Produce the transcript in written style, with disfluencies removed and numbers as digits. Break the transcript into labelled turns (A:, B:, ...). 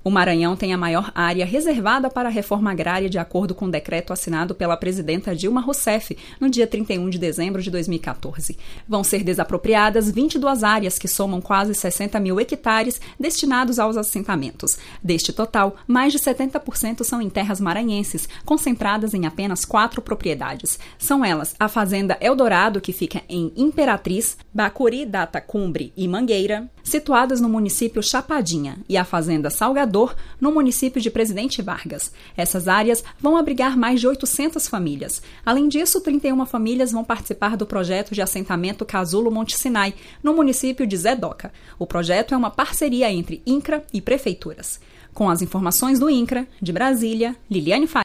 A: O Maranhão tem a maior área reservada para a reforma agrária de acordo com o decreto assinado pela presidenta Dilma Rousseff no dia 31 de dezembro de 2014. Vão ser desapropriadas 22 áreas que somam quase 60 mil hectares destinados aos assentamentos. Deste total, mais de 70% são em terras maranhenses, concentradas em apenas 4 propriedades. São elas a Fazenda Eldorado, que fica em Imperatriz, Bacuri, Datacumbre e Mangueira, situadas no município Chapadinha, e a Fazenda Salgador, no município de Presidente Vargas. Essas áreas vão abrigar mais de 800 famílias. Além disso, 31 famílias vão participar do projeto de assentamento Casulo Monte Sinai, no município de Zedoca. O projeto é uma parceria entre INCRA e prefeituras. Com as informações do INCRA, de Brasília, Liliane Faria.